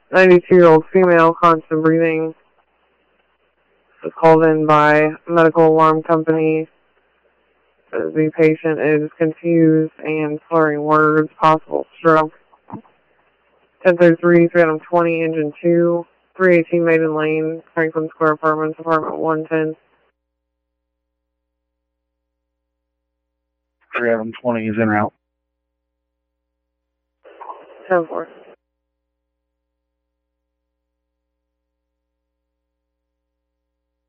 92-year-old female, constant breathing. Was called in by medical alarm company. The patient is confused and slurring words, possible stroke. 1033, 320, engine 2, 318 Maiden Lane, Franklin Square Apartments, apartment 110. 320 is en route. 10-4.